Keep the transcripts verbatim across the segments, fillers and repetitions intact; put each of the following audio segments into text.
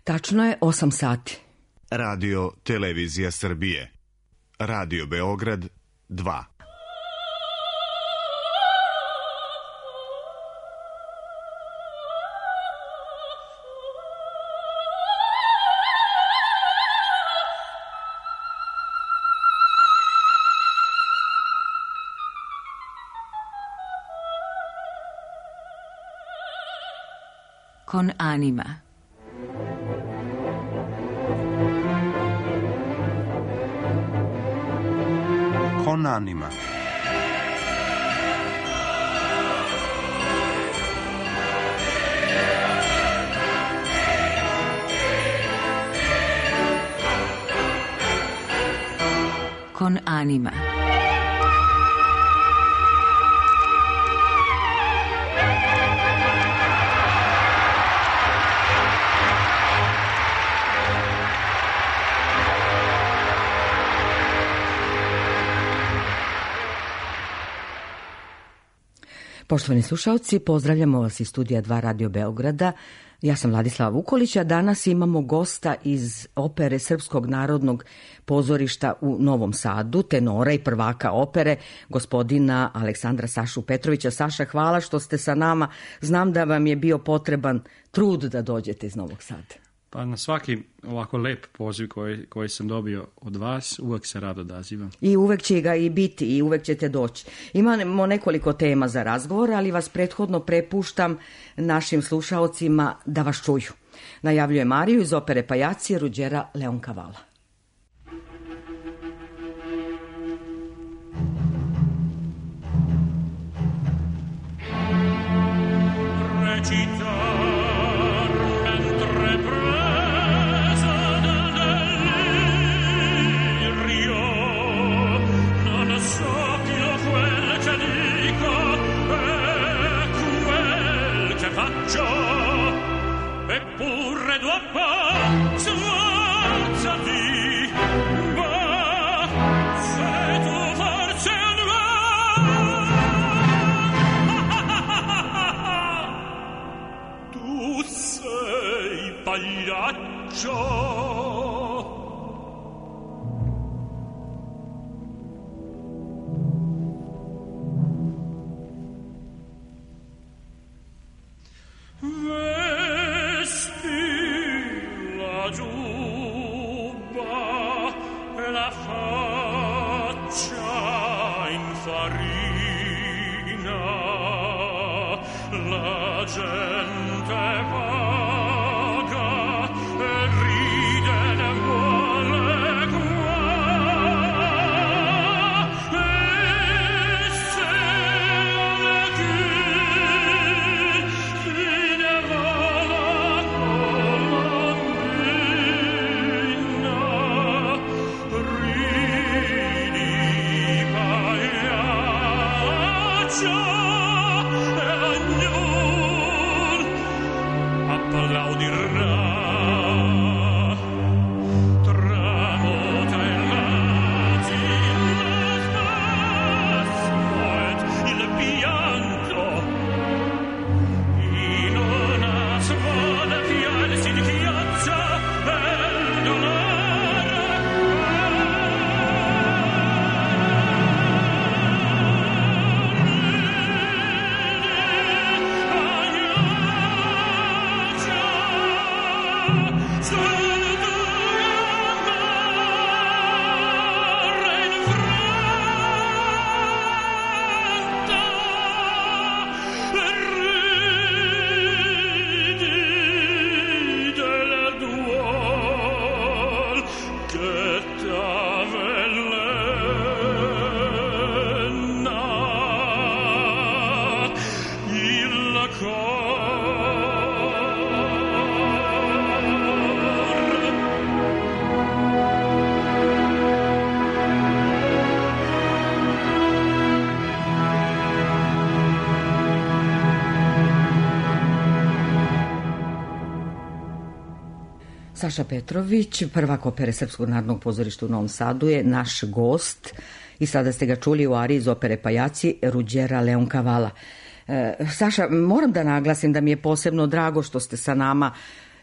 Tačno je osam sati. Radio Televizija Srbije. Radio Beograd dva. Con anima. Con anima. Con anima. Poštovani slušalci, pozdravljamo vas iz studija dva Radio Beograda. Ja sam Vladislava Vukolić, a danas imamo gosta iz opere Srpskog narodnog pozorišta u Novom Sadu, tenora i prvaka opere, gospodina Aleksandra Sašu Petrovića. Saša, hvala što ste sa nama. Znam da vam je bio potreban trud da dođete iz Novog Sada. Pa na svaki ovako lep poziv koji, koji sam dobio od vas, uvek se rado odazivam. I uvek će ga i biti i uvek ćete doći. Imamo nekoliko tema za razgovor, ali vas prethodno prepuštam našim slušaocima da vas čuju. Najavljuje Mariju iz opere Pajaci Ruđera Leoncavala. Eppure dopo sforzati, ma se tu forse non tu sei pagliaccio. Saša Petrović, prvak opere Srpskog narodnog pozorišta u Novom Sadu, je naš gost i sada ste ga čuli u ariji iz opere Pajaci Ruđera Leoncavala. E, Saša, moram da naglasim da mi je posebno drago što ste sa nama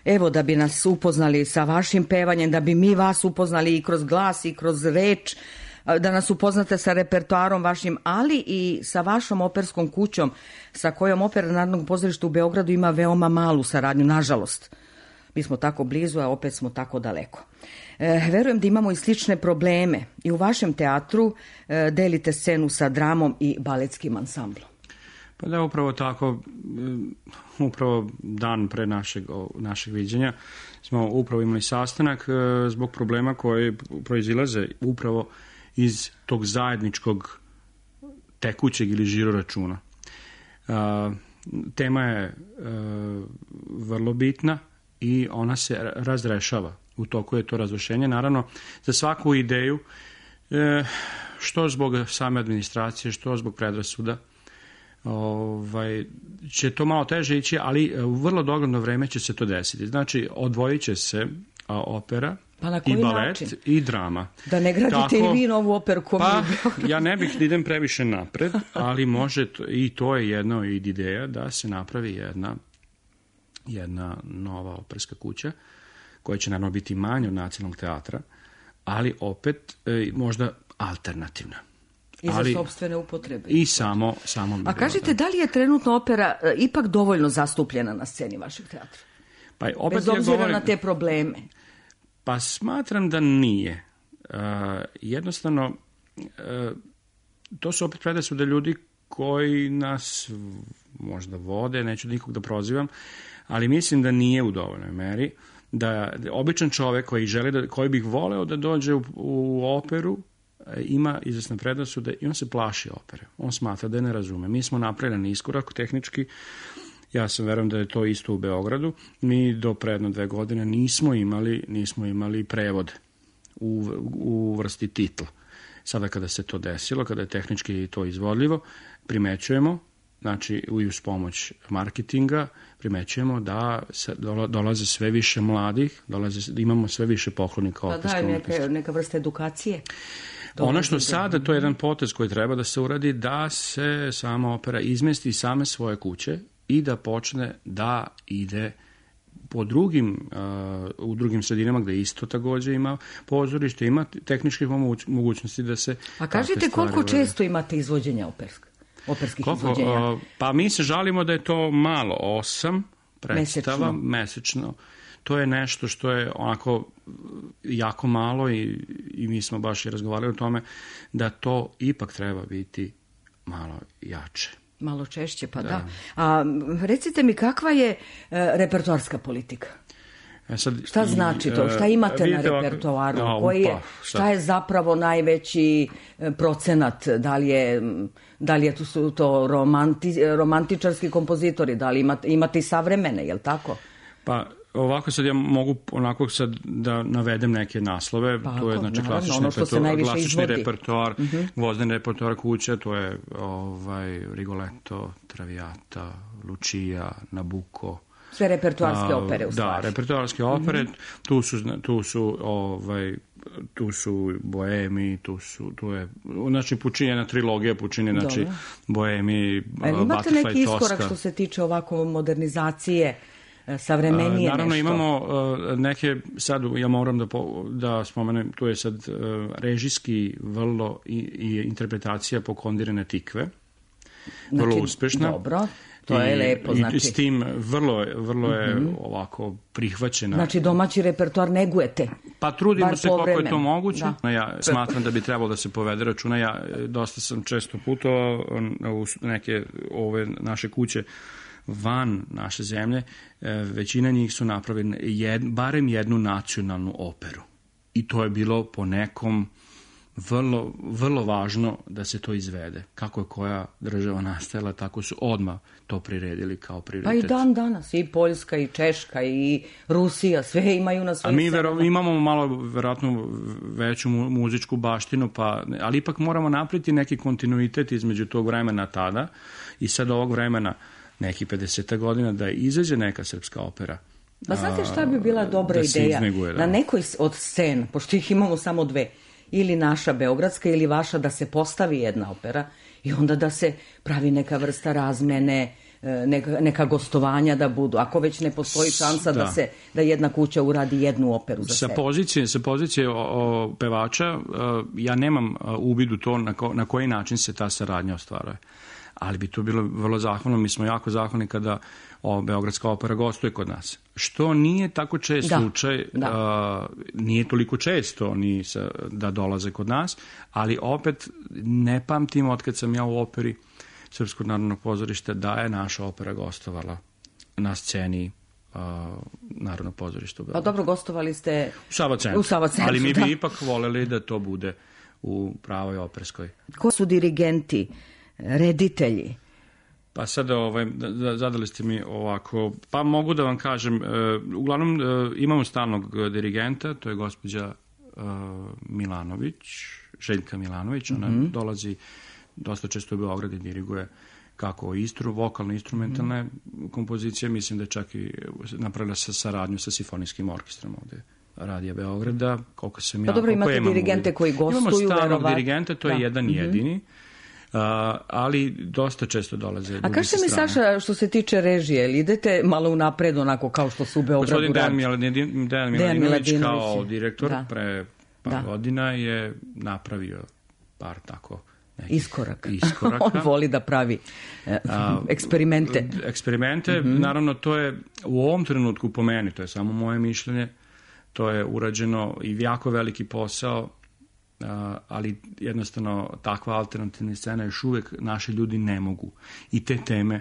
evo da bi nas upoznali sa vašim pevanjem, da bi mi vas upoznali i kroz glas i kroz reč, da nas upoznate sa repertoarom vašim, ali i sa vašom operskom kućom, sa kojom Opera Narodnog pozorišta u Beogradu ima veoma malu saradnju, nažalost. Mi smo tako blizu, a opet smo tako daleko. E, verujem da imamo i slične probleme. I u vašem teatru e, delite scenu sa dramom i baletskim ansamblom. Pa da, upravo tako, upravo dan pre našeg, našeg viđenja smo upravo imali sastanak zbog problema koje proizilaze upravo iz tog zajedničkog tekućeg ili žiro računa. Tema je vrlo bitna i ona se razrešava. U toku je to razrešenje. Naravno, za svaku ideju, što zbog same administracije, što zbog predrasuda, Ovaj, će to malo teže ići, ali u vrlo dogledno vreme će se to desiti. Znači, odvojit će se a, opera pa i balet način? I drama. Da ne gradite Tako, i vi novu operu koju pa, ja ne bih da idem previše napred, ali može, i to je jedna od ideja da se napravi jedna, jedna nova operska kuća, koja će naravno biti manja od Nacionalnog teatra, ali opet e, možda alternativna. I za sopstvene upotrebe. I samo... samo A kažete, da li je trenutno opera e, ipak dovoljno zastupljena na sceni vašeg teatra? Pa, opet Bez obzira ja govorim, na te probleme. Pa smatram da nije. Uh, jednostavno, uh, to su opet predrasude ljudi koji nas možda vode, neću nikog da prozivam, ali mislim da nije u dovoljnoj meri. Da običan čovek koji, želi da, koji bih voleo da dođe u, u operu, ima izvesne predrasude i on se plaši opere. On smatra da je ne razume. Mi smo napravili iskorak tehnički. Ja sam verujem da je to isto u Beogradu. Mi do predno dve godine nismo imali, nismo imali prevod u, u vrsti titla. Sada kada se to desilo, kada je tehnički to izvodljivo, primećujemo, znači i uz pomoć marketinga, primećujemo da se dolaze sve više mladih, dolaze, da imamo sve više poklonika operske umetnosti. Da, neka, neka vrsta edukacije. Ono što sada, to je jedan potez koji treba da se uradi, da se sama opera izmesti iz same svoje kuće i da počne da ide po drugim, uh, u drugim sredinama gde isto takođe ima pozorište, ima tehničkih mogućnosti da se... A kažete koliko uradi. Često imate izvođenja operska, operskih koliko, izvođenja? Uh, pa mi se žalimo da je to malo, osam predstava mesečno. mesečno. To je nešto što je onako jako malo i, i mi smo baš i razgovarali o tome da to ipak treba biti malo jače. Malo češće, pa da. da. A recite mi, kakva je e, repertoarska politika? E sad, šta znači to? Šta imate e, na repertoaru? Ovako, Koji je, šta je zapravo najveći procenat? Da li je, da li je tu su to romanti, romantičarski kompozitori? Da li imate, imate i savremene, je li tako? Pa ovako sad ja mogu onako sad da navedem neke naslove, pa, to je znači klasični, ono repertoar, klasični repertoar, uh-huh. Gvozdeni repertoar kuće, to je ovaj Rigoletto, Traviata, Lucia, Nabucco. Sve repertoarske a, opere u stvari. Da, repertoarske opere, uh-huh. tu su, tu su ovaj tu su Boemi, tu su, tu je, znači Puccini, jedna trilogija Puccini, znači Dobre. Boemi, Butterfly, imate neki iskorak što se tiče ovako modernizacije, savremenije Naravno, nešto. imamo uh, neke, sad ja moram da, po, da spomenem, tu je sad uh, režijski vrlo i, i interpretacija po Kondirane Tikve, vrlo znači, uspešna. Dobro, to je I, lepo. Znači. I s tim vrlo, vrlo je mm-hmm. ovako prihvaćena. Znači domaći repertoar negujete. Pa trudimo se koliko je to moguće. Da. Ja smatram da bi trebalo da se povede računa. Ja dosta sam često putovao u neke ove naše kuće van naše zemlje, većina njih su napravili jed, barem jednu nacionalnu operu. I to je bilo po nekom vrlo, vrlo važno da se to izvede. Kako je koja država nastajala, tako su odmah to priredili kao prioritet. Pa i dan danas, i Poljska, i Češka, i Rusija, sve imaju na svojim. A mi vero, imamo malo, verovatno, veću mu, muzičku baštinu, pa, ali ipak moramo napraviti neki kontinuitet između tog vremena tada i sad ovog vremena neki pedeset godina da izađe neka srpska opera. Pa znate šta bi bila dobra da ideja? Izneguje, da. Na nekoj od scena, pošto ih imamo samo dve, ili naša beogradska ili vaša, da se postavi jedna opera i onda da se pravi neka vrsta razmene, neka, neka gostovanja da budu, ako već ne postoji šansa da, da se da jedna kuća uradi jednu operu za sa sebe. Pozicije, sa pozicije o, o pevača, ja nemam uvid u to na, ko, na koji način se ta saradnja ostvaruje. Ali bi to bilo vrlo zahvalno. Mi smo jako zahvalni kada o, Beogradska opera gostuje kod nas. Što nije tako čest da, slučaj, da. A, nije toliko često ni sa, da dolaze kod nas, ali opet ne pamtim otkad sam ja u operi Srpskog narodnog pozorišta da je naša opera gostovala na sceni uh, Narodnog pozorišta u Beogradu. Pa dobro, gostovali ste u Sava centru, u Sava centru, ali mi bi da. ipak voljeli da to bude u pravoj operskoj. Ko su dirigenti, reditelji? Pa sad ovaj, zadali ste mi ovako, pa mogu da vam kažem, uh, uglavnom uh, imamo stalnog dirigenta, to je gospođa uh, Milanović, Željka Milanović, ona mm-hmm. dolazi dosta često u Beograd i diriguje kako istru, vokalno-instrumentalne mm. kompozicije, mislim da je čak i napravila sa saradnju sa simfonijskim orkestrom ovde Radija Beograda, koliko sam ja... Pa dobro, imate dirigente koji gostuju, imamo stalnog verovat... dirigenta, to je da. jedan mm-hmm. jedini, uh, ali dosta često dolaze. A kažete mi, Saša, što se tiče režije, ili idete malo unapred onako kao što su u Beogradu Gospodin radi? Dejan, Dejan Miladinović kao direktor da. pre par da. godina je napravio par tako... Iskorak. Iskoraka. On voli da pravi eh, eksperimente. Eksperimente, mm-hmm. naravno to je u ovom trenutku po meni, to je samo moje mišljenje, to je urađeno i jako veliki posao, ali jednostavno takva alternativna scena još uvek naši ljudi ne mogu. I te teme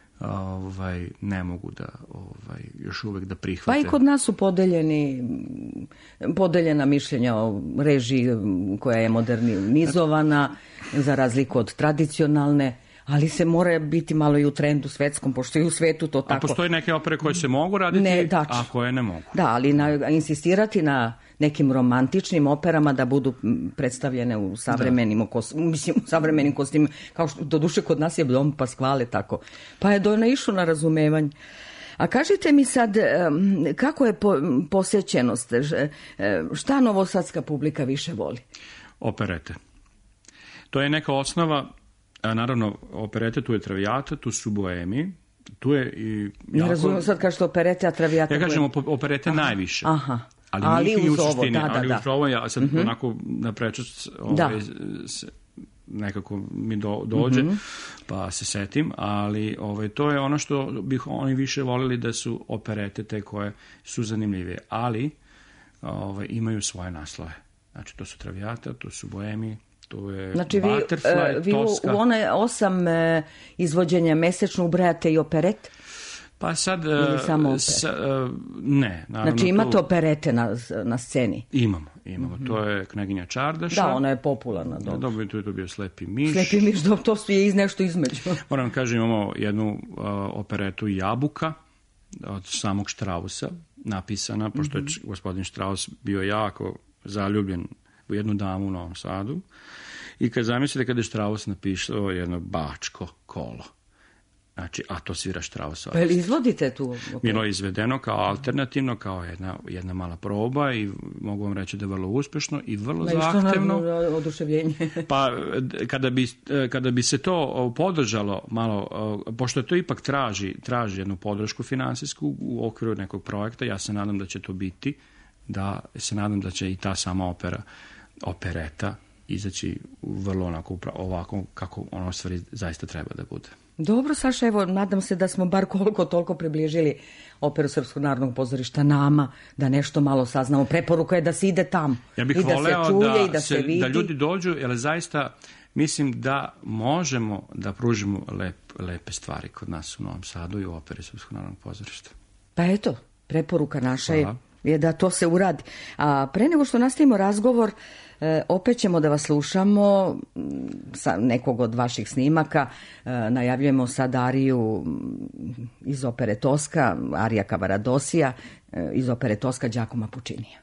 ovaj, ne mogu da ovaj, još uvek da prihvate. Pa i kod nas su podeljeni, podeljena mišljenja o režiji koja je modernizovana za razliku od tradicionalne, ali se mora biti malo i u trendu svetskom, pošto i u svetu to tako... A postoji neke opere koje se mogu raditi, ne, da, a koje ne mogu. Da, ali na, insistirati na nekim romantičnim operama da budu predstavljene u savremenim, da. kos, mislim, u savremenim kostimima, kao što do duše kod nas je Dom Paskvale tako. Pa je do naišlo na razumevanje. A kažite mi sad, kako je po, posjećenost, šta novosadska publika više voli? Operete. To je neka osnova, a naravno, operete, tu je Traviata, tu su Boemi, tu je i... Jako... Ne razumijem sad kažete operete, a Traviata... Ja kažem operete Aha. najviše. Aha. Ali, ali uz u suštini, ovo, da, ali da, uz ovo, ja sad mm-hmm. onako naprečac ovaj, nekako mi do, dođe, mm-hmm. pa se setim, ali ovaj, to je ono što bih oni više volili da su operete te koje su zanimljivije, ali ovaj, imaju svoje naslove. Znači, to su Traviata, to su Boemi, to je znači, Butterfly, vi, Tosca. Vi u one osam e, izvođenja mesečno ubrajate i operet? Pa sad, sa, ne. Naravno, znači imate tu... operete na, na sceni? Imamo, imamo. Mm-hmm. To je Kneginja Čardaša. Da, ona je popularna. Dobro. Dobro, tu je to bio Slepi miš. Slepi miš, do, to je iz nešto između. Moram kažem, imamo jednu uh, operetu Jabuka od samog Štrausa, napisana, pošto mm-hmm. je gospodin Štraus bio jako zaljubljen u jednu damu u Novom Sadu. I kad zamislite kada je Štraus napisao jedno bačko kolo. Znači, a to svira Štrausova. Pa ili izvodite tu? Okay. Bilo je izvedeno kao alternativno, kao jedna, jedna mala proba i mogu vam reći da je vrlo uspešno i vrlo Ma zahtevno. Na oduševljenje. Pa kada bi, kada bi se to podržalo malo, pošto to ipak traži, traži jednu podršku finansijsku u okviru nekog projekta, ja se nadam da će to biti, da se nadam da će i ta sama opera, opereta izaći vrlo onako, ovako kako ono stvari zaista treba da bude. Dobro, Saša, evo, nadam se da smo bar koliko toliko približili operu Srpskog narodnog pozorišta nama, da nešto malo saznamo. Preporuka je da se ide tamo. Ja bih i da voleo se čuje da, i da se, se vidi. Da ljudi dođu, jer zaista mislim da možemo da pružimo lep, lepe stvari kod nas u Novom Sadu i u operi Srpskog narodnog pozorišta. Pa eto, preporuka naša je, je da to se uradi. A pre nego što nastavimo razgovor, E, opet ćemo da vas slušamo sa nekog od vaših snimaka. E, najavljujemo sad ariju iz opere Tosca, arija Cavaradosija, e, iz opere Tosca Giacomo Puccinija.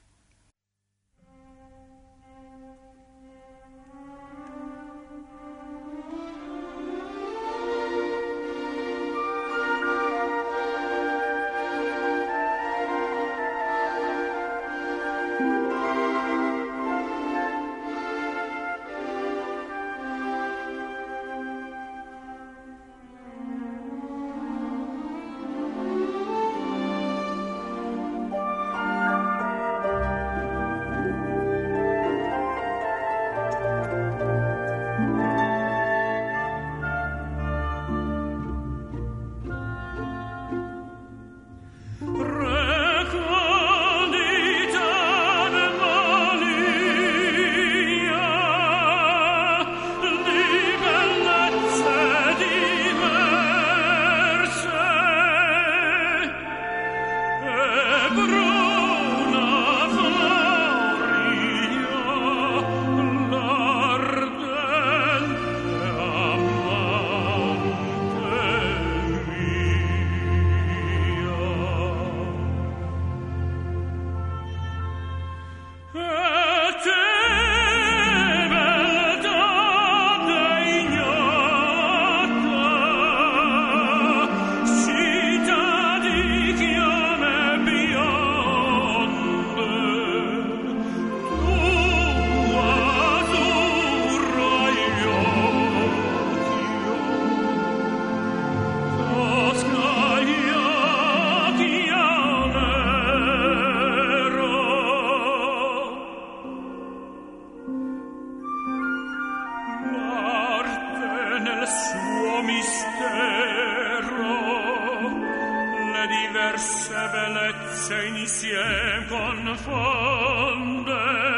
se insieme confonde,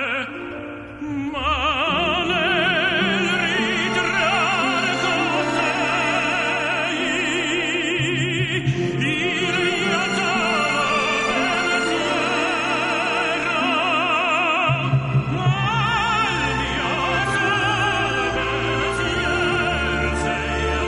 ma nel ritrar con lei il natale pensiero al mio sole pensiero sei a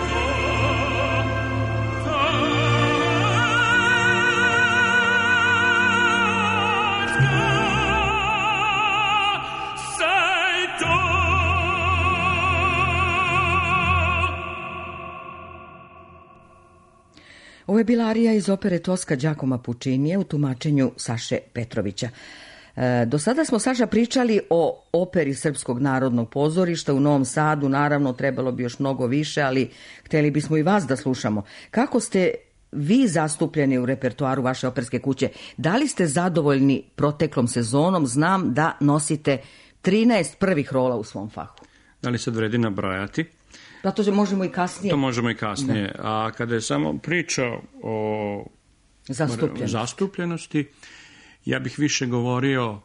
Ovo je bila arija iz opere Toska Giacomo Puccinija u tumačenju Saše Petrovića. E, do sada smo, Saša, pričali o operi Srpskog narodnog pozorišta u Novom Sadu. Naravno, trebalo bi još mnogo više, ali htjeli bismo i vas da slušamo. Kako ste vi zastupljeni u repertoaru vaše operske kuće? Da li ste zadovoljni proteklom sezonom? Znam da nosite trinaest prvih rola u svom fahu. Da li sad vredi nabrajati? Da, to možemo i kasnije. To možemo i kasnije. Da. A kada je samo priča o zastupljenosti. zastupljenosti, ja bih više govorio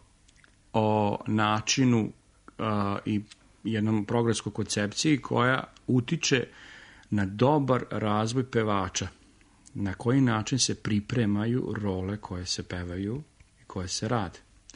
o načinu uh, i jednom programskoj koncepciji koja utiče na dobar razvoj pevača. Na koji način se pripremaju role koje se pevaju i koje se rade.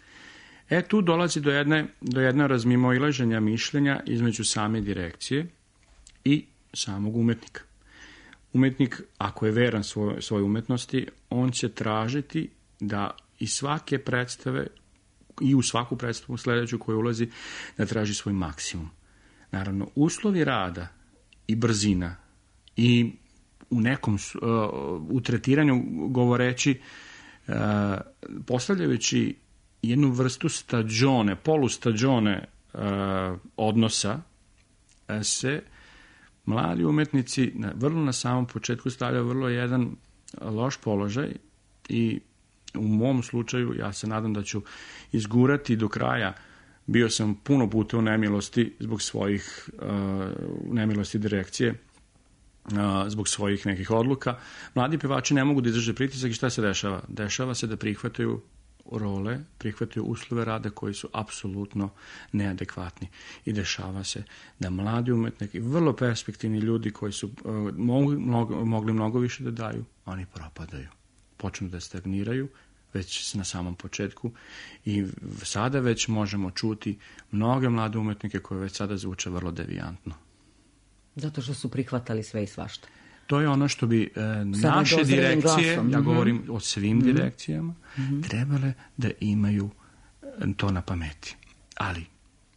E, tu dolazi do jedne, do jedne razmimoilaženja mišljenja između same direkcije i samog umetnika. Umetnik, ako je veran svoj, svoj umetnosti, on će tražiti da iz svake predstave i u svaku predstavu sljedeću koju ulazi, da traži svoj maksimum. Naravno, uslovi rada i brzina i u nekom uh, u tretiranju govoreći, uh, postavljajući jednu vrstu stagione, polustagione uh, odnosa, uh, se mladi umetnici na, vrlo na samom početku stavljaju vrlo jedan loš položaj i u mom slučaju ja se nadam da ću izgurati do kraja. Bio sam puno puta u nemilosti zbog svojih uh, nemilosti direkcije, uh, zbog svojih nekih odluka. Mladi pevači ne mogu da izdrže pritisak i šta se dešava? Dešava se da prihvataju role, prihvataju uslove rada koji su apsolutno neadekvatni. I dešava se da mladi umetnici, vrlo perspektivni ljudi koji su uh, mogli, mnogo, mogli mnogo više da daju, oni propadaju. Počnu da stagniraju već na samom početku i sada već možemo čuti mnoge mlade umetnike koje već sada zvuče vrlo devijantno. Zato što su prihvatali sve i svašta. To je ono što bi e, naše direkcije, glasom. Ja govorim mm-hmm. o svim mm-hmm. direkcijama, mm-hmm. trebale da imaju to na pameti. Ali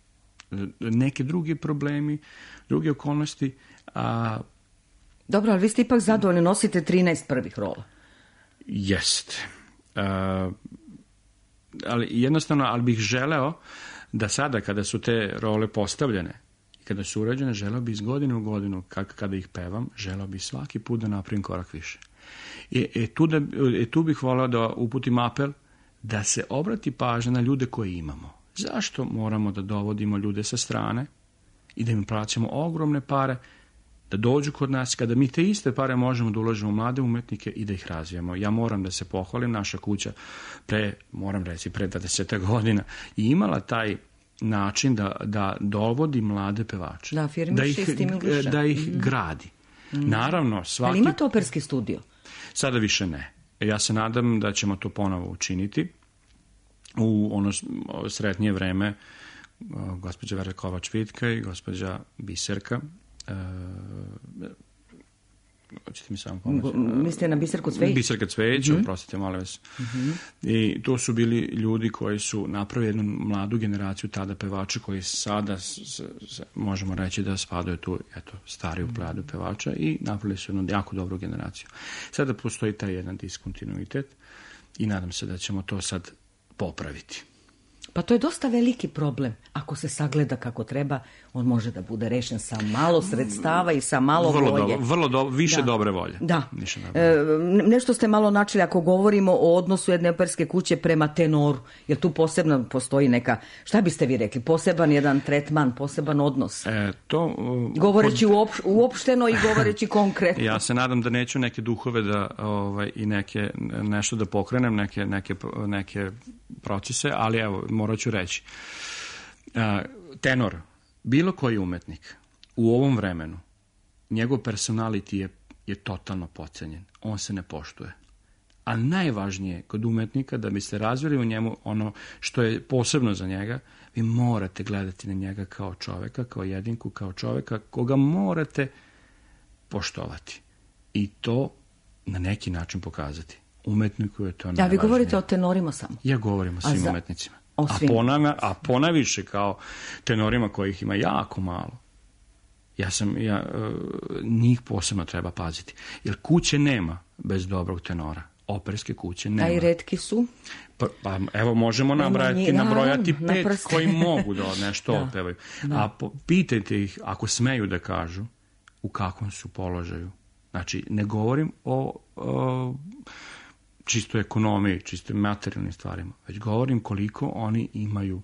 neke drugi problemi, druge okolnosti... A... Dobro, ali vi ste ipak zadovoljni, nosite trinaest prvih rola. Jeste. Uh, ali jednostavno, ali bih želeo da sada kada su te role postavljene i kada su urađene, želeo bih iz godine u godinu, kak, kada ih pevam, želeo bih svaki put da napravim korak više. I, e, tu, da, e, tu bih voleo da uputim apel da se obrati pažnja na ljude koje imamo. Zašto moramo da dovodimo ljude sa strane i da im plaćamo ogromne pare da dođu kod nas, kada mi te iste pare možemo da uložimo u mlade umetnike i da ih razvijamo. Ja moram da se pohvalim, naša kuća pre, moram reći, pre dvadeset godina i imala taj način da, da dovodi mlade pevače. Da, da ih, da ih mm. gradi. Mm. Naravno, svaki... Ali imate operski studio? Sada više ne. Ja se nadam da ćemo to ponovo učiniti u ono sretnije vreme. Gospođa Vera Kovač-Vitka i gospođa Biserka. Uh, hoćete mi samo pomoći? Mislite na Biserku Cvejić? Biserka Cvejić, mm-hmm. oprostite, molim vas. Mm-hmm. I to su bili ljudi koji su napravili jednu mladu generaciju tada pevača koji sada s, s, s, možemo reći da spadaju tu, eto, stariju mladu pevača i napravili su jednu jako dobru generaciju. Sada postoji taj jedan diskontinuitet i nadam se da ćemo to sad popraviti. Pa to je dosta veliki problem. Ako se sagleda kako treba, on može da bude rešen sa malo sredstava i sa malo vrlo volje. Dobro, vrlo do, više da. dobre volje. Da. Više dobre volje. E, nešto ste malo načeli ako govorimo o odnosu jedne operske kuće prema tenoru, jer tu posebno postoji neka, šta biste vi rekli, poseban jedan tretman, poseban odnos. E, to, uh, govoreći pod... uopš, uopšteno i govoreći konkretno. Ja se nadam da neću neke duhove da ovaj, i neke, nešto da pokrenem, neke, neke, neke procese, ali evo, morat ću reći. Uh, tenor, bilo koji umetnik u ovom vremenu, njegov personality je, je totalno podcenjen. On se ne poštuje. A najvažnije kod umetnika, da biste razvili u njemu ono što je posebno za njega, vi morate gledati na njega kao čoveka, kao jedinku, kao čoveka koga morate poštovati. I to na neki način pokazati. Umetniku je to najvažnije. Da, vi govorite o tenorima samo. Ja govorim o svim za... umetnicima. O svim. A, ponavlja, a ponaviše kao tenorima kojih ima jako malo. Ja sam, ja, njih posebno treba paziti. Jer kuće nema bez dobrog tenora. Operske kuće nema. A i retki su? Pa, pa evo možemo nabrajati, nabrojati pet koji mogu da nešto da, opevaju. Da. A po, pitajte ih, ako smeju da kažu, u kakvom su položaju. Znači, ne govorim o, o čisto ekonomiji, čisto materijalnim stvarima, već govorim koliko oni imaju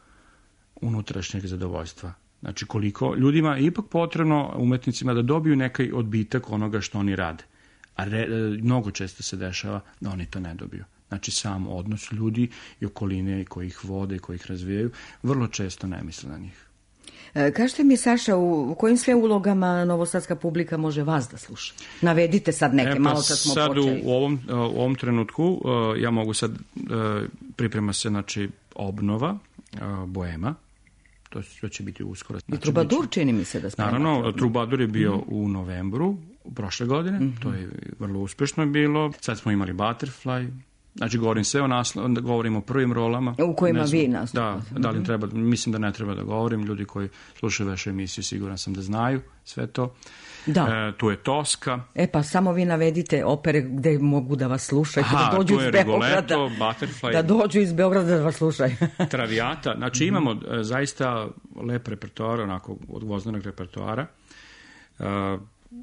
unutrašnjeg zadovoljstva. Znači, koliko ljudima je ipak potrebno, umetnicima, da dobiju nekaj odbitak onoga što oni rade. A re, mnogo često se dešava da oni to ne dobiju. Znači, sam odnos ljudi i okoline koji ih vode i koji ih razvijaju, vrlo često ne misle na njih. E, kažete mi, Saša, u kojim sve ulogama novosadska publika može vas da sluša? Navedite sad neke, e, pa malo kad smo sad počeli. U ovom, u ovom trenutku ja mogu sad, priprema se, znači, obnova Boema. To, to će biti uskoro. Znači, I Trubadur čini mi se da sprema. Naravno, Trubadur je bio mm. u novembru prošle godine, mm-hmm. to je vrlo uspešno bilo. Sad smo imali Butterfly, znači govorim sve o naslovu, govorim o prvim rolama. U kojima vi nastupate. Da, da li treba, mislim da ne treba da govorim, ljudi koji slušaju vašu emisiju siguran sam da znaju sve to. Da. E, tu je Toska. E pa samo vi navedite opere gde mogu da vas slušaju, Aha, da dođu tu je iz Beograda. Rigoletto, Butterfly. Da dođu iz Beograda da vas slušaju. Traviata, znači imamo e, zaista lep repertoar, onako od gvozdanog repertoara. E, e,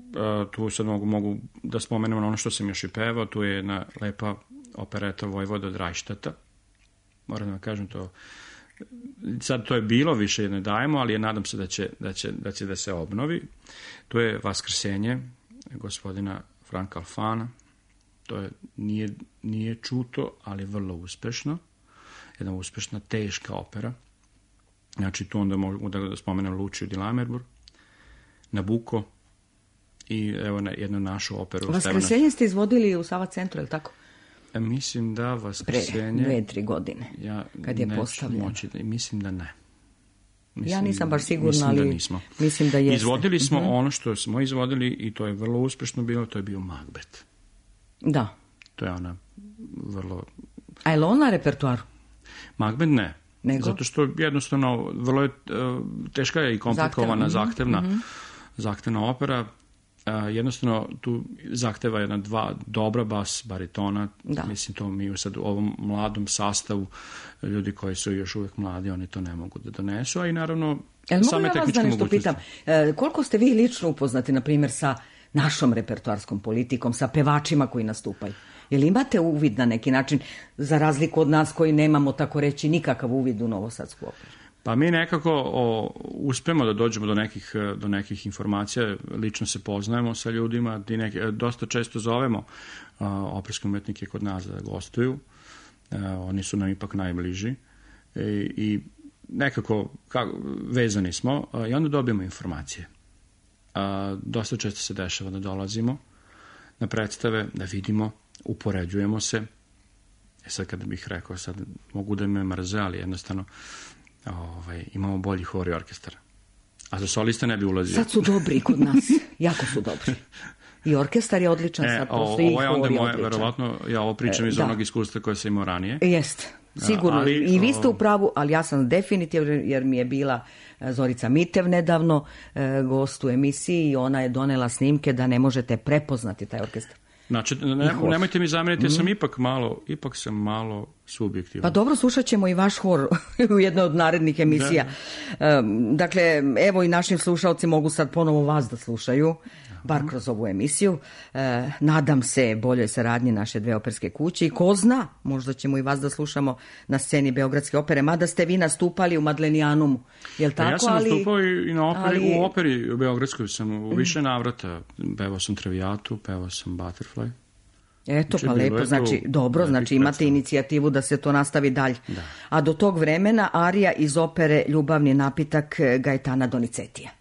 tu sad mogu, mogu da spomenem ono što sam još i pevao, tu je jedna lepa opereta Vojvoda od Rajštata. Moram da vam kažem to. Sad to je bilo, više ne dajemo, ali je, nadam se da će, da će, da će da se obnovi. To je Vaskrsenje gospodina Franka Alfana. To je, nije, nije čuto, ali vrlo uspešno. Jedna uspešna, teška opera. Znači, tu onda mogu da spomenem Lučiju di Lammermoor, Nabucco i evo na jednu našu operu. Vaskrsenje ste izvodili u Sava centru, je li tako? E, mislim da Vaskrsenje... Pre dve, tri godine, ja kad je postavljeno. Moći, mislim da ne. Mislim, ja nisam baš sigurna, mislim ali da nismo. Mislim da jeste. Izvodili smo mm-hmm. ono što smo izvodili i to je vrlo uspešno bilo, to je bio Macbeth. Da. To je ona vrlo... A je li on na repertuaru? Macbeth ne. Nego? Zato što jednostavno vrlo je teška je i komplikovana, Zahtevna. zahtevna, mm-hmm. zahtevna opera. Uh, jednostavno tu zahteva jedna dva dobra bas baritona, da. Mislim to mi sad u ovom mladom sastavu, ljudi koji su još uvijek mladi, oni to ne mogu da donesu, a i naravno Jel same tehničke mogućnosti. mogućnosti. Pitam, e, koliko ste vi lično upoznati, na primjer, sa našom repertoarskom politikom, sa pevačima koji nastupaju? Jel imate uvid na neki način, za razliku od nas koji nemamo, tako reći, nikakav uvid u novosadsku operu? Pa mi nekako o, uspemo da dođemo do nekih, do nekih informacija, lično se poznajemo sa ljudima, neke, dosta često zovemo a, operske umetnike kod nas da gostuju, a, oni su nam ipak najbliži i, i nekako kako, vezani smo a, i onda dobijemo informacije. A, dosta često se dešava da dolazimo na predstave, da vidimo, upoređujemo se. E sad kada bih rekao, sad mogu da me mrze, ali jednostavno Ovaj, imamo bolji hor i orkestar. A za solista ne bi ulazio. Sad su dobri kod nas. Jako su dobri. I orkestar je odličan e, sad. O, ovo je onda moje, verovatno, ja ovo pričam iz da. onog iskustva koje sam imao ranije. Jest, sigurno. Ali, I vi ste u pravu, ali ja sam definitivno, jer mi je bila Zorica Mitev nedavno gost u emisiji i ona je donela snimke da ne možete prepoznati taj orkestar. Znači, ne, nemojte mi zamjeriti, ja sam ipak malo, ipak sam malo subjektivan. Pa dobro, slušat ćemo i vaš hor u jednoj od narednih emisija. Da. Dakle, evo i našim slušalci mogu sad ponovo vas da slušaju, bar kroz ovu emisiju. E, nadam se boljoj saradnji naše dve operske kuće i ko zna, možda ćemo i vas da slušamo na sceni Beogradske opere, mada ste vi nastupali u Madlenijanumu, jel tako? Ja sam ali, nastupao i na operi, ali, u operi u Beogradskoj sam u više navrata, pevao sam Traviatu, pevao sam Butterfly. Eto, Znači, pa lepo, znači, dobro, znači imate predstav. inicijativu da se to nastavi dalje. Da. A do tog vremena arija iz opere Ljubavni napitak Gaetana Donizetija.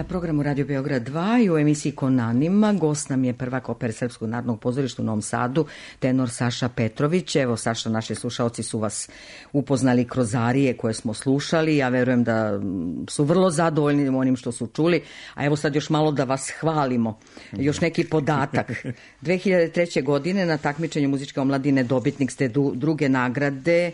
Na programu Radio Beograd dva i u emisiji Konanima gost nam je prvak opere Srpskog narodnog pozorišta u Novom Sadu, tenor Saša Petrović. Evo, Saša, naši slušaoci su vas upoznali kroz arije koje smo slušali. Ja verujem da su vrlo zadovoljni onim što su čuli. A evo sad još malo da vas hvalimo. Još neki podatak. dve hiljade treće. godine na takmičenju muzičke omladine dobitnik ste druge nagrade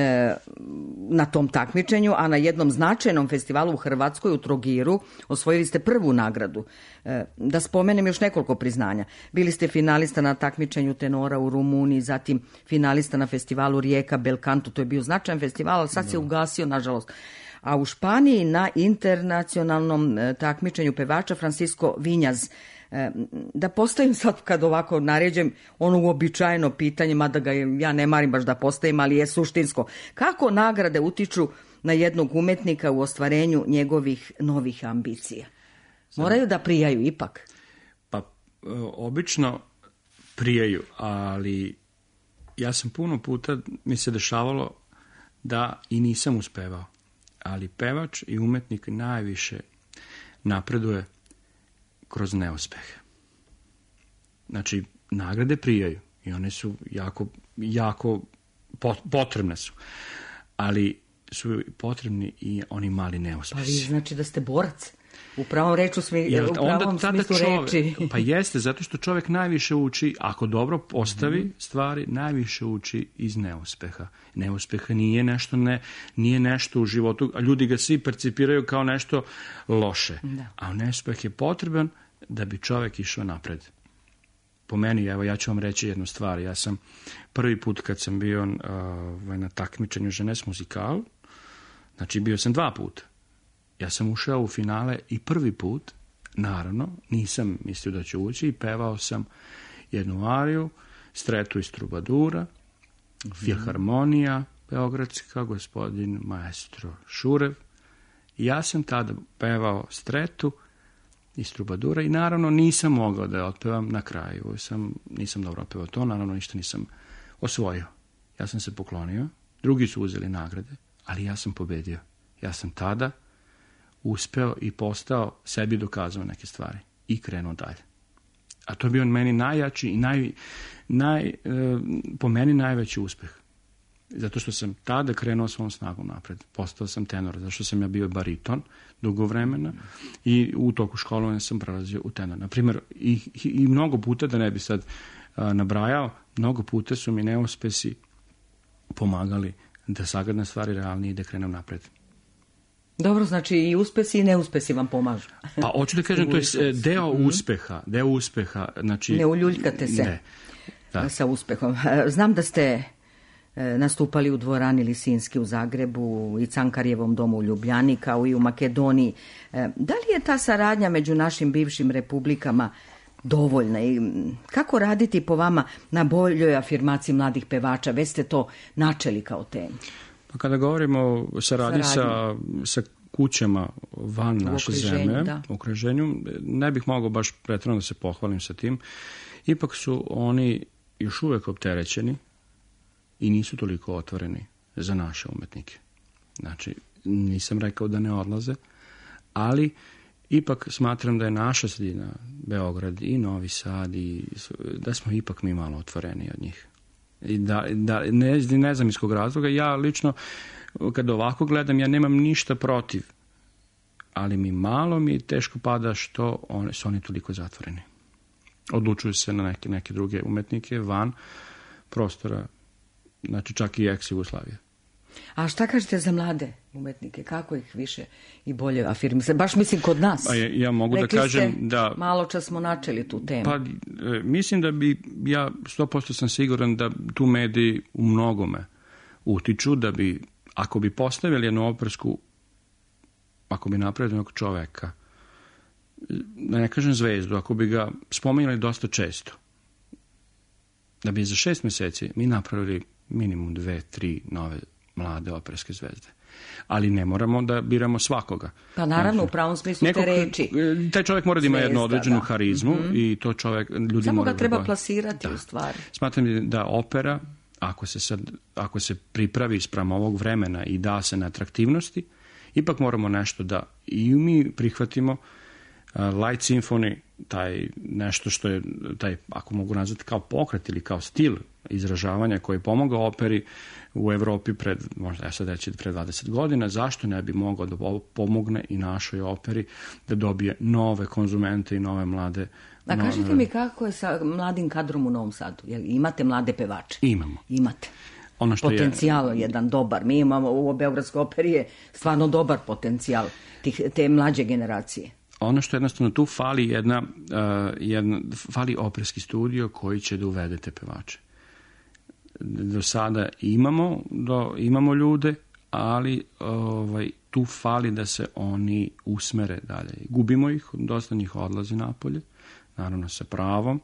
na tom takmičenju, a na jednom značajnom festivalu u Hrvatskoj, u Trogiru, osvojili ste prvu nagradu. Da spomenem još nekoliko priznanja. Bili ste finalista na takmičenju tenora u Rumuniji, zatim finalista na festivalu Rijeka Belcanto, to je bio značajan festival, ali sad se ugasio, nažalost. A u Španiji na internacionalnom takmičenju pevača Francisco Vinjaz. Da postavim sad, kad ovako naređem, ono uobičajeno pitanje, mada ga ja ne marim baš da postavim, ali je suštinsko. Kako nagrade utiču na jednog umetnika u ostvarenju njegovih novih ambicija? Moraju da prijaju ipak. Pa, obično prijaju, ali ja sam puno puta, mi se dešavalo da i nisam uspevao. Ali pevač i umetnik najviše napreduje kroz neuspehe. Znači, nagrade prijaju i one su jako, jako potrebne su. Ali su potrebni i oni mali neuspesi. Pa vi znači da ste borac. U pravom reču smi, Jer u pravom onda smislu čovek, reči. Pa jeste, zato što čovjek najviše uči, ako dobro postavi mm-hmm. stvari, najviše uči iz neuspeha. Neuspeha nije nešto, ne, nije nešto u životu, a ljudi ga svi percipiraju kao nešto loše. Da. A neuspeh je potreban da bi čovjek išao napred. Po meni, evo, ja ću vam reći jednu stvar. Ja sam prvi put kad sam bio uh, na takmičenju Jeunesse Musicale, znači bio sam dva puta. Ja sam ušao u finale i prvi put, naravno, nisam mislio da ću ući i pevao sam jednu ariju, Stretu iz Trubadura, mm-hmm. Filharmonija beogradska, gospodin maestro Šurev. I ja sam tada pevao Stretu iz Trubadura i naravno nisam mogao da je otpevam na kraju. Sam, nisam dobro otpevao to, naravno ništa nisam osvojio. Ja sam se poklonio, drugi su uzeli nagrade, ali ja sam pobedio. Ja sam tada uspeo i postao, sebi dokazao neke stvari i krenuo dalje. A to je bio meni najjači i naj, naj, e, po meni najveći uspeh. Zato što sam tada krenuo svom snagom napred. Postao sam tenor, zato što sam ja bio bariton dugo vremena i u toku školovanja sam prelazio u tenor. Naprimjer, i, i, i mnogo puta, da ne bi sad a, nabrajao, mnogo puta su mi neuspesi pomagali da sagledam stvari realnije i da krenem napred. Dobro, znači i uspesi i neuspesi vam pomažu. Pa hoću da kažem, to je deo uspeha, deo uspeha, znači... Ne uljuljkate se ne, da. Sa uspehom. Znam da ste nastupali u dvorani Lisinski u Zagrebu i Cankarjevom domu u Ljubljani, kao i u Makedoniji. Da li je ta saradnja među našim bivšim republikama dovoljna i kako raditi po vama na boljoj afirmaciji mladih pevača? Već ste to načeli kao temu. Pa kada govorimo o saradnji sa, sa kućama van naše zemlje, da. U okruženju, ne bih mogao baš pretjerano da se pohvalim sa tim. Ipak su oni još uvek opterećeni i nisu toliko otvoreni za naše umetnike. Znači, nisam rekao da ne odlaze, ali ipak smatram da je naša sredina, Beograd i Novi Sad, i da smo ipak mi malo otvoreni od njih. I da, da ne, ne znam iz kog razloga. Ja lično, kad ovako gledam, ja nemam ništa protiv, ali mi malo mi teško pada što one, su oni toliko zatvoreni. Odlučuju se na neke, neke druge umetnike van prostora, znači čak i ex-Jugoslavije. A šta kažete za mlade umetnike? Kako ih više i bolje afirmisati? Baš mislim kod nas. A ja, ja mogu Rekli da kažem ste, da... malo čas smo načeli tu temu. Pa, mislim da bi, ja sto posto sam siguran da tu mediji u mnogome utiču, da bi, ako bi postavili jednu opersku, ako bi napravili jednog čoveka, da ne kažem zvezdu, ako bi ga spominjali dosta često, da bi za šest meseci mi napravili minimum dve, tri nove mlade operske zvezde. Ali ne moramo da biramo svakoga. Pa naravno, znači, u pravom smislu nekog, te reči. Taj čovjek mora da ima jednu određenu da. harizmu mm-hmm. i to čovjek, ljudi Samo moraju ga treba da plasirati da. u stvari. Smatram da opera, ako se, sad, ako se pripravi spram ovog vremena i da se na atraktivnosti, ipak moramo nešto da i mi prihvatimo Light Symphony, taj nešto što je, taj, ako mogu nazvati kao pokret ili kao stil izražavanja koji je pomogao operi u Evropi pred, možda ja sad reći pred dvadeset godina, zašto ne bi mogao da pomogne i našoj operi da dobije nove konzumente i nove mlade. A nove... kažite mi kako je sa mladim kadrom u Novom Sadu? Jel imate mlade pevače? Imamo. Imate. Ono što potencijal je jedan dobar. Mi imamo u Beogradskoj operi je stvarno dobar potencijal tih, te mlađe generacije. Ono što jednostavno tu fali jedna, uh, jedna fali operski studio koji će da uvede te pevače. Do sada imamo, do, imamo ljude, ali ovaj, tu fali da se oni usmere dalje. Gubimo ih, dosta njih odlazi napolje, naravno sa pravom,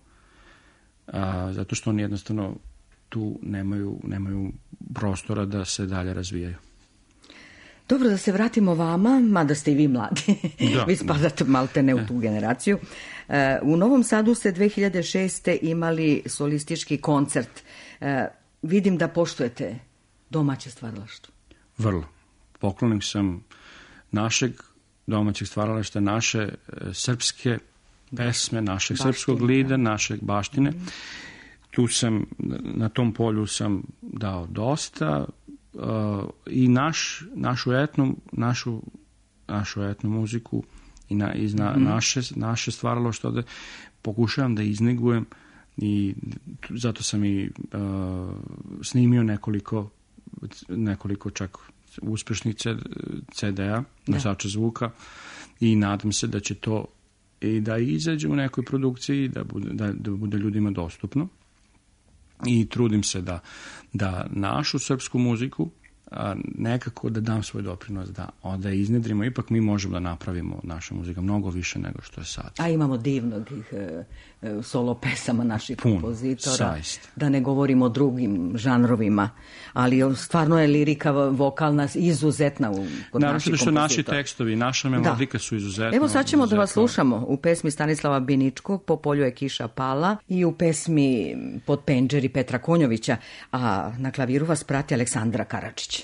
a, zato što oni jednostavno tu nemaju, nemaju prostora da se dalje razvijaju. Dobro, da se vratimo vama, mada ste i vi mladi. Da. Vi spadate malte ne u tu generaciju. E, u Novom Sadu ste dve hiljade šeste. imali solistički koncert. E, vidim da poštujete domaće stvaralaštvo. Vrlo. Poklonim sam našeg domaćeg stvaralaštva, naše e, srpske pesme, našeg baštine, srpskog lida, našeg baštine. Mm. Tu sam, na tom polju sam dao dosta. Uh, i naš, našu etnu našu, našu etnu muziku i na, iz na, mm. naše, naše stvaralo što da pokušavam da iznegujem i zato sam i uh, snimio nekoliko nekoliko čak uspešnih ce de a, nosača zvuka, i nadam se da će to i da izađe u nekoj produkciji, da bude, da, da bude ljudima dostupno. I trudim se da, da našu srpsku muziku a, nekako da dam svoj doprinos, da, da je iznedrimo. Ipak mi možemo da napravimo naša muzika mnogo više nego što je sad. A imamo divnog e, solo pesama naših Pun, kompozitora. Saist. Da ne govorimo o drugim žanrovima. Ali stvarno je lirika vokalna izuzetna u, kod naravno, naših što kompozitora. Naši tekstovi, naša melodika da. Su izuzetno. Evo sad ćemo izuzetno. Da vas slušamo u pesmi Stanislava Biničkog Po polju je kiša pala i u pesmi Pod penđeri Petra Konjovića, a na klaviru vas prati Aleksandra Karačić.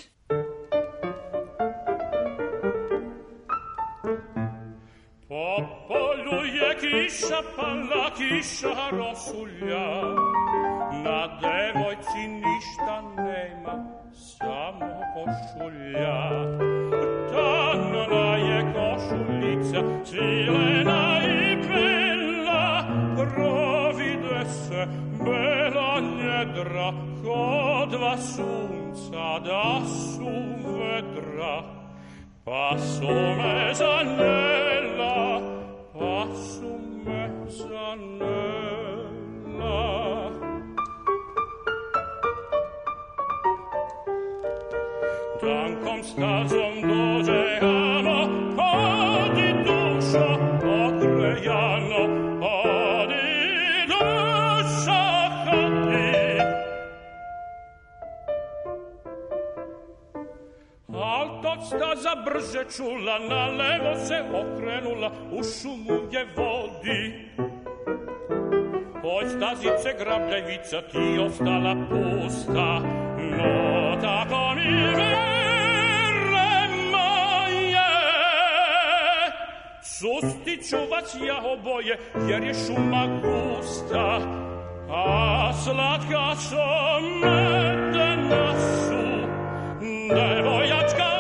Po polju je kiša pala, kiša rosulja, na devojci ništa nema, samo košulja. Tanana je košuljica, cvilena i bela, provide se bela njedra, ko dva sunca da su vedra. Pa su me zanela, pa su me zanela. Tankom stazom dođe Ano, odi dušo, ogrejano, odi dušo, odi. Staza brže čula, na levo se okrenula, u šumu je vodi. Od stazice grabljevica ti ostala pusta, no tako mi vere moje. Sustiću vas ja oboje, jer je šuma gusta, a slatka su medena su, devojačka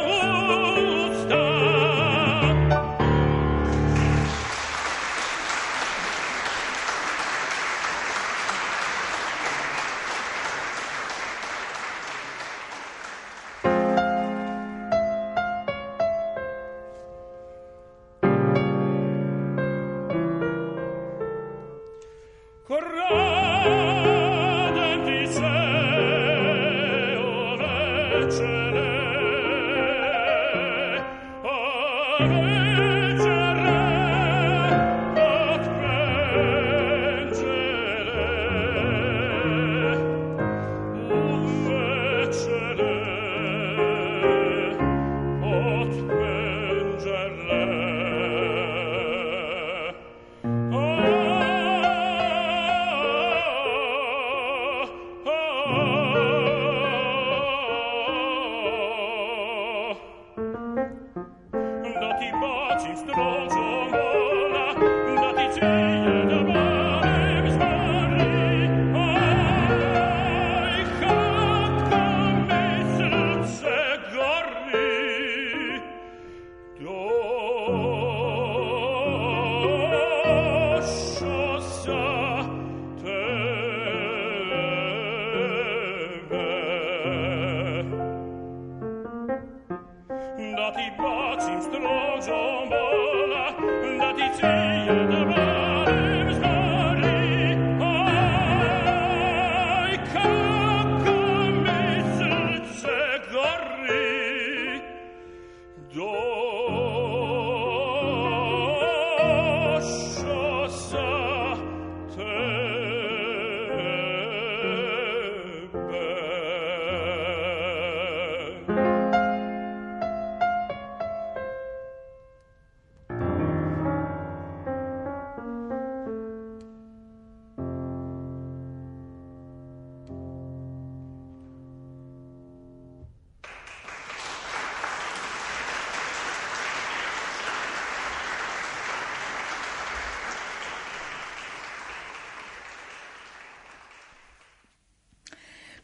Radem ti se ove cele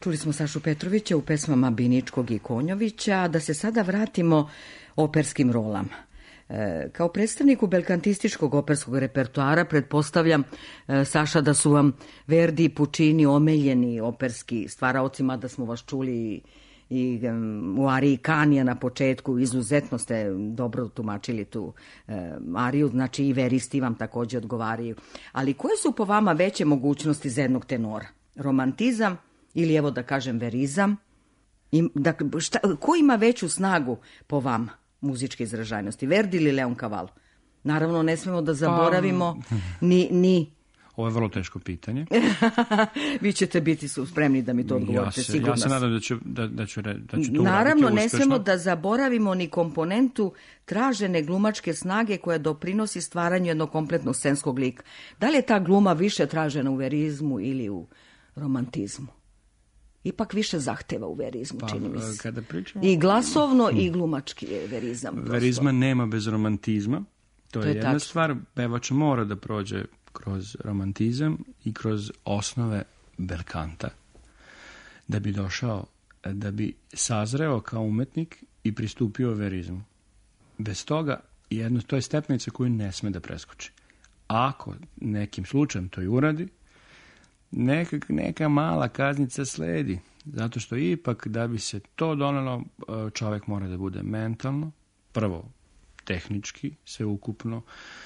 Čuli smo Sašu Petrovića u pesmama Biničkog i Konjovića, da se sada vratimo operskim rolama. E, kao predstavniku belkantističkog operskog repertoara pretpostavljam, e, Saša, da su vam Verdi i Puccini omeljeni operski stvaraoci, mada smo vas čuli i um, u ariji Kanija na početku, izuzetno ste dobro tumačili tu e, ariju, znači i veristi vam također odgovaraju. Ali koje su po vama veće mogućnosti za jednog tenora? Romantizam ili, evo da kažem, verizam? I, dakle, šta, ko ima veću snagu po vama muzičke izražajnosti, Verdi ili Leon Cavallo? Naravno, ne smemo da zaboravimo pa, ni, ni... Ovo je vrlo teško pitanje. Vi ćete biti su spremni da mi to odgovorite, ja se, sigurno. Ja se nadam da ću, da, da ću, da ću to Naravno, uraditi ne uspešno. smemo da zaboravimo ni komponentu tražene glumačke snage koja doprinosi stvaranju jednog kompletnog scenskog lika. Da li je ta gluma više tražena u verizmu ili u romantizmu? Ipak više zahteva u verizmu, pa, čini mi se. Kada pričamo... I glasovno i glumački je verizam. Prosto. Verizma nema bez romantizma. To, to je, je jedna tačno. stvar. Pevač mora da prođe kroz romantizam i kroz osnove belkanta da bi došao, da bi sazreo kao umetnik i pristupio verizmu. Bez toga, jedno, to je stepenica koju ne sme da preskoči. Ako nekim slučajem to i uradi, neka, neka mala kaznica sledi. Zato što ipak da bi se to donelo, čovjek mora da bude mentalno, prvo tehnički, sveukupno,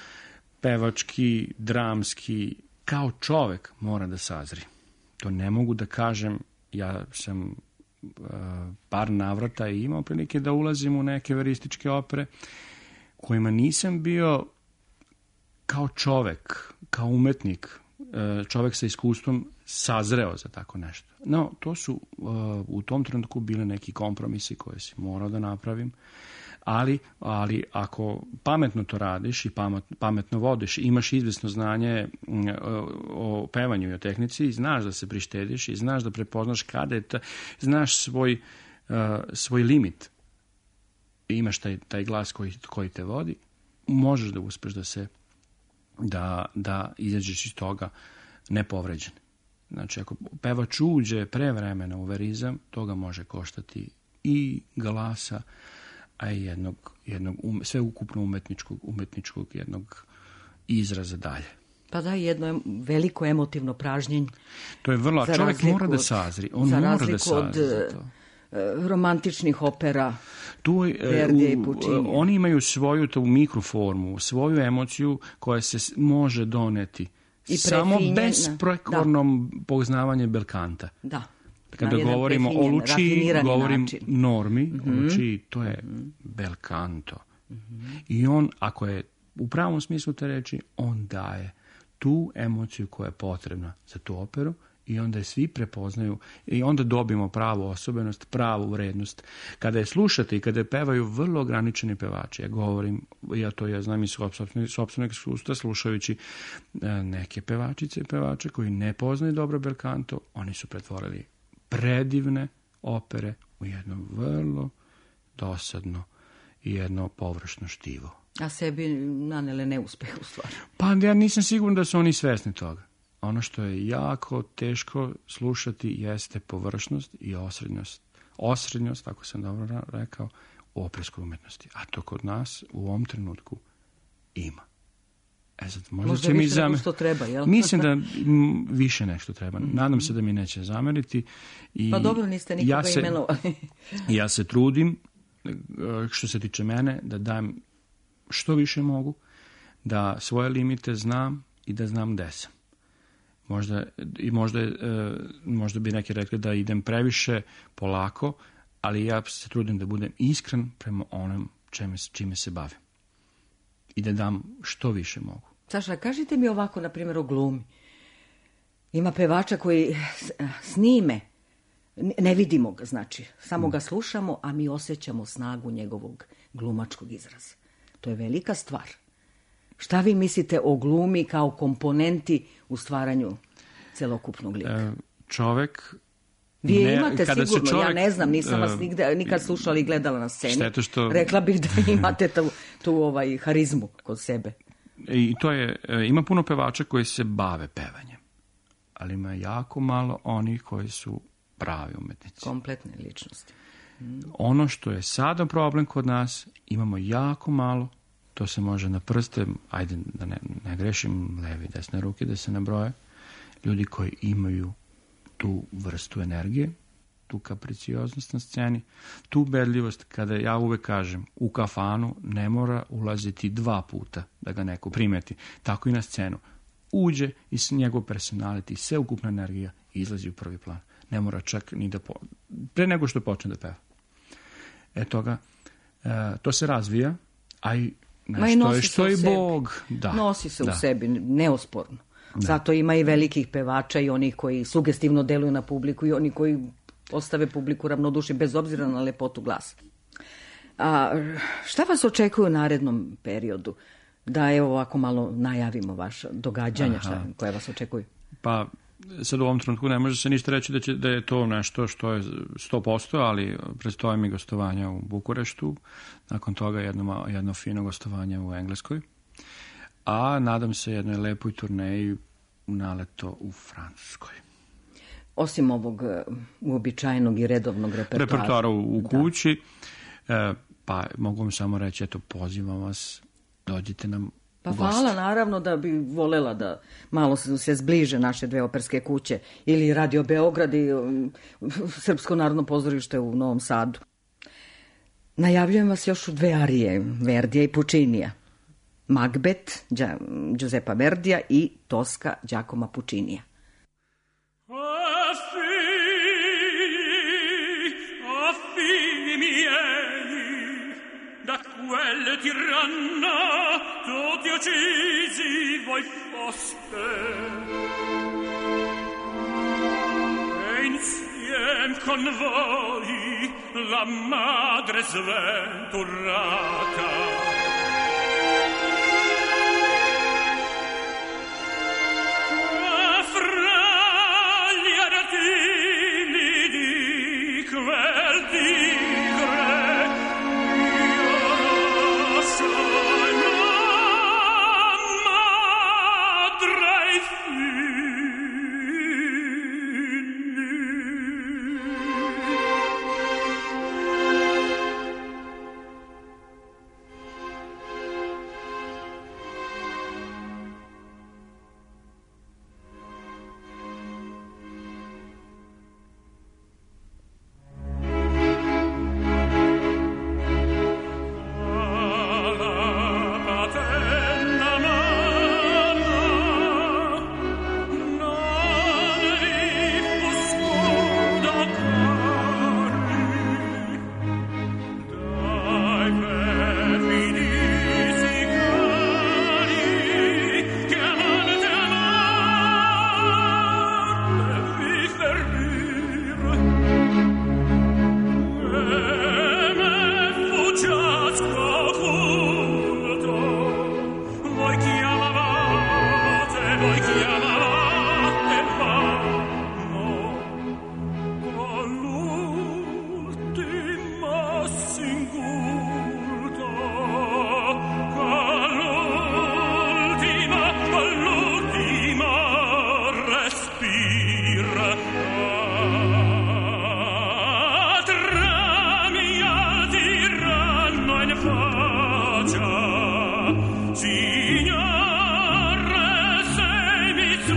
pevački, dramski, kao čovjek mora da sazri. To ne mogu da kažem, ja sam uh, par navrata imao prilike da ulazim u neke verističke opere kojima nisam bio kao čovjek, kao umetnik, uh, čovjek sa iskustvom sazreo za tako nešto. No, to su uh, u tom trenutku bile neki kompromisi koje si morao da napravim. Ali, ali ako pametno to radiš i pametno, pametno vodiš, imaš izvesno znanje o, o pevanju i o tehnici, i znaš da se prištediš i znaš da prepoznaš kada je ta, znaš svoj, uh, svoj limit i imaš taj, taj glas koji, koji te vodi, možeš da uspeš da se da, da izađeš iz toga nepovređen. Znači, ako pevač uđe pre vremena u verizam, toga može koštati i glasa, a i jednog, jednog um, sveukupno umetničkog, umetničkog jednog izraza dalje. Pa da, jedno veliko emotivno pražnjenje. To je vrlo, a čovjek mora da sazri. On za mora razliku da sazri od za to. romantičnih opera tu, Verdija i Puccini. Oni imaju svoju tu mikroformu, svoju emociju koja se može doneti I samo besprekornom poznavanjem belkanta. Da. Kada govorimo o Lučiji, govorim način. normi, mm-hmm. Lučiji, to je mm-hmm. belkanto. Mm-hmm. I on, ako je u pravom smislu te reči, on daje tu emociju koja je potrebna za tu operu i onda je svi prepoznaju i onda dobijemo pravu osobenost, pravu vrednost. Kada je slušate i kada je pevaju vrlo ograničeni pevači, ja govorim, ja to ja znam iz sopstvenog iskustva, slušajući neke pevačice i pevače koji ne poznaju dobro belkanto, oni su pretvorili predivne opere u jedno vrlo dosadno i jedno površno štivo. A sebi nanele neuspeh u stvari. Pa ja nisam siguran da su oni svesni toga. Ono što je jako teško slušati jeste površnost i osrednjost. Osrednjost, ako sam dobro rekao, u operskoj umetnosti. A to kod nas u ovom trenutku ima. E sad, možda, možda će više mi zamer... što treba, jel? Mislim da m, više nešto treba. Nadam se da mi neće zameriti. I pa dobro, niste nikoga ja se, imenovali. Ja se trudim, što se tiče mene, da dajem što više mogu, da svoje limite znam i da znam gde sam. Možda, i možda, možda bi neki rekli da idem previše polako, ali ja se trudim da budem iskren prema onom čime, čime se bavim. I da dam što više mogu. Saša, kažite mi ovako, na primjer, o glumi. Ima pevača koji snime, ne vidimo ga, znači, samo ga slušamo, a mi osjećamo snagu njegovog glumačkog izraza. To je velika stvar. Šta vi mislite o glumi kao komponenti u stvaranju celokupnog lika? E, čovek... Vi ne, imate kada sigurno, čovjek, ja ne znam, nisam vas nigde, nikad slušala i gledala na sceni. Što... Rekla bih da imate tu, tu ovaj harizmu kod sebe. I to je, ima puno pevača koji se bave pevanjem, ali ima jako malo onih koji su pravi umetnici. Kompletne ličnosti. Ono što je sada problem kod nas, imamo jako malo, to se može na prste, ajde da ne, ne grešim, leve i desne ruke da se nabroje, ljudi koji imaju tu vrstu energije, tu kapricioznost na sceni, tu bedljivost, kada ja uvek kažem, u kafanu ne mora ulaziti dva puta da ga neko primeti, tako i na scenu. Uđe i s njegov personality, sve ukupna energija izlazi u prvi plan. Ne mora čak ni da po... pre nego što počne da peva. E toga, e, to se razvija, a i nešto je što i Bog. Da, nosi se da. u sebi, neosporno. Da. Zato ima i velikih pevača i onih koji sugestivno deluju na publiku i oni koji ostave publiku ravnodušni bez obzira na lepotu glasa. A šta vas očekuje u narednom periodu? Da evo ovako malo najavimo vaša događanja šta, koje vas očekuju. Pa sad u ovom trenutku ne može se ništa reći da, će, da je to nešto što je sto posto, ali predstoje mi gostovanja u Bukureštu, nakon toga jedno, jedno fino gostovanje u Engleskoj, a nadam se jednoj lepoj turneji na leto u Francuskoj. Osim ovog uobičajenog i redovnog repertoara. Repertoara u, u kući, da. Pa mogu vam samo reći, eto, pozivam vas, dođite nam Pa u goste. hvala, naravno da bi volela da malo se zbliže naše dve operske kuće, ili Radio Beograd i Srpsko narodno pozorište u Novom Sadu. Najavljujem vas još u dve arije, Verdija i Pučinija. Magbet, Giuseppa Verdija i Toska Giacomo Pučinija. Da quel tiranna tutti uccisi voi foste, e insiem con voi la madre sventurata. Fra gli artigli di quel tigre Signore, sei mi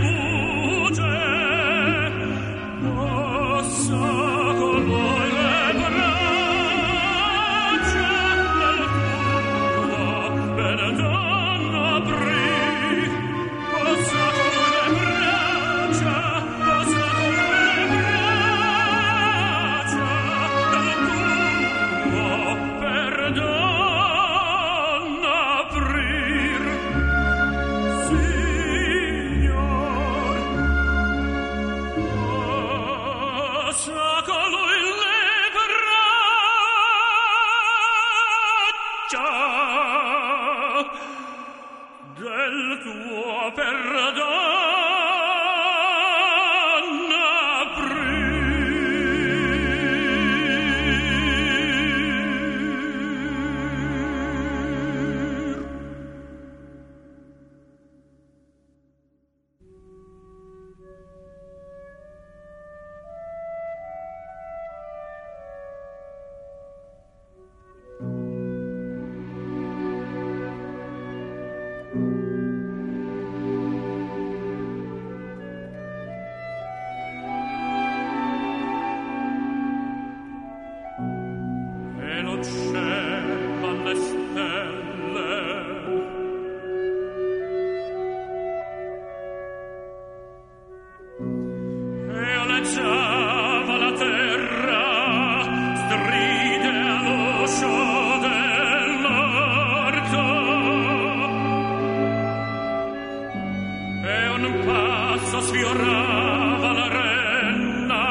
e un passo sfiorava la renna.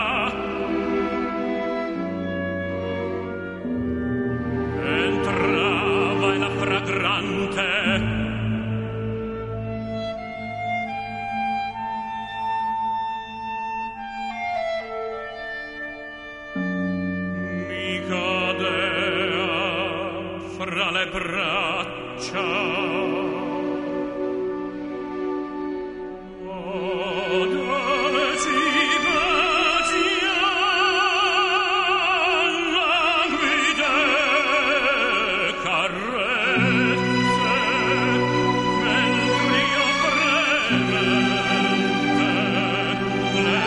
Entrava in la fragrante fra le braccia. Oh, dove si bacia languide carezze, mentre io fremente le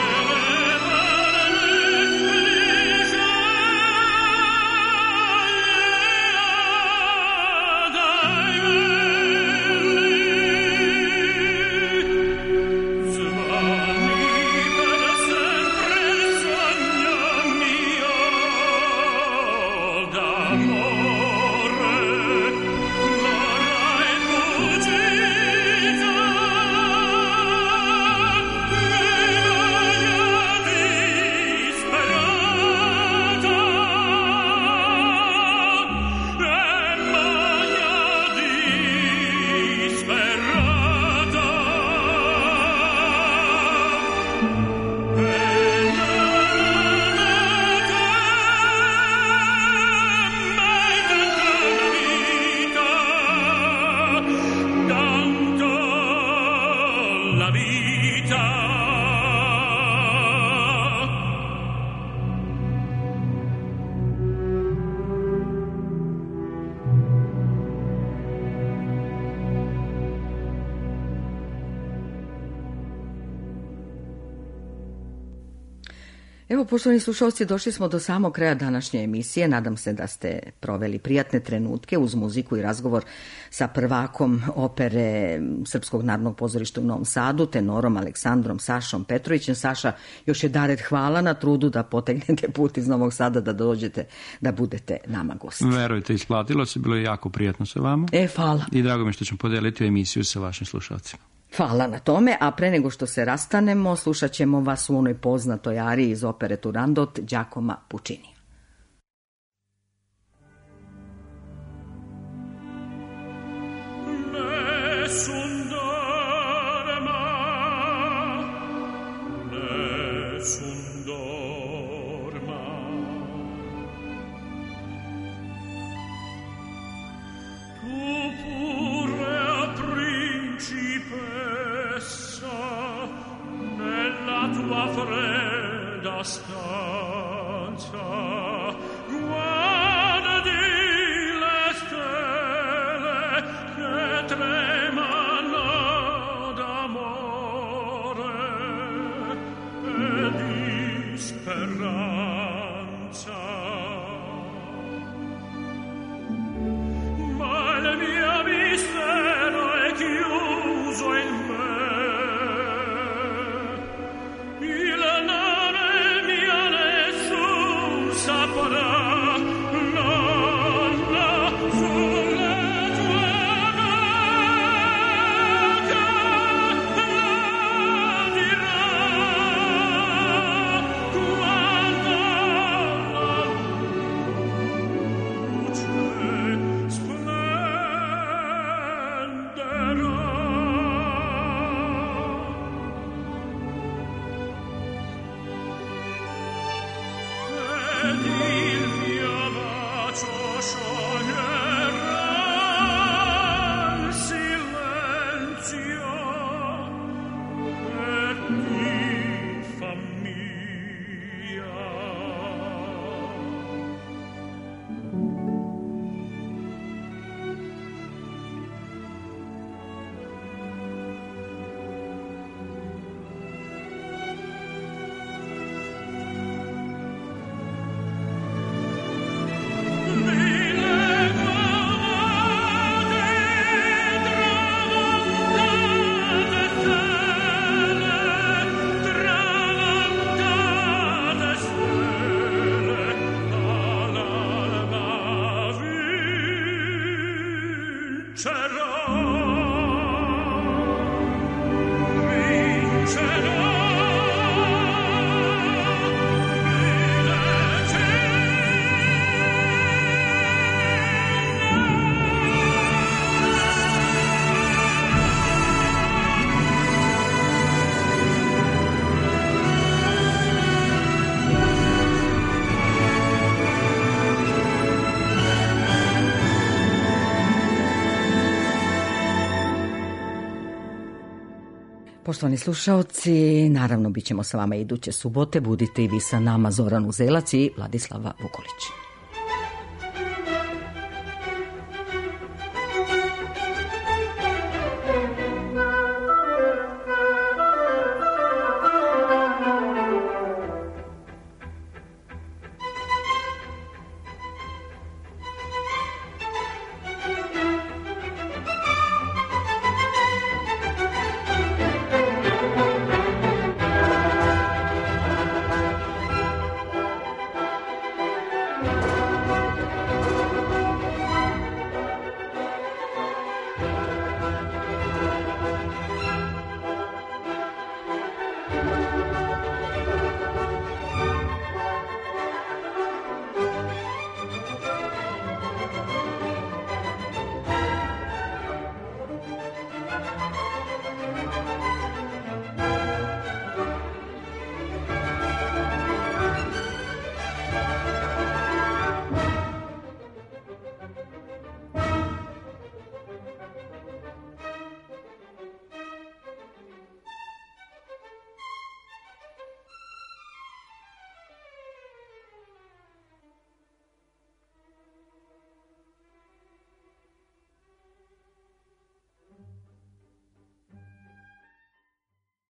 Evo, poštovani slušalci, došli smo do samog kraja današnje emisije. Nadam se da ste proveli prijatne trenutke uz muziku i razgovor sa prvakom opere Srpskog narodnog pozorišta u Novom Sadu, tenorom Aleksandrom Sašom Petrovićem. Saša, još jedared hvala na trudu da potegnete put iz Novog Sada, da dođete, da budete nama gosti. Verujte, isplatilo se, bilo je jako prijatno sa vama. E, hvala. I drago mi što ćemo podeliti emisiju sa vašim slušalcima. Hvala na tome, a pre nego što se rastanemo, slušat ćemo vas u onoj poznatoj ariji iz opere Turandot Giacomo Puccini. Nessun dorma, nessun dorma, tu pure a principessa nella tua fredda stanza guardi le stelle che tremano d'amore e di speranza, ma il mio mistero è chiuso in me. Il nome mio nessun sa Poštovani slušaoci, naravno bit ćemo sa vama iduće subote. Budite i vi sa nama, Zoran Uzelac i Vladislava Vukolić.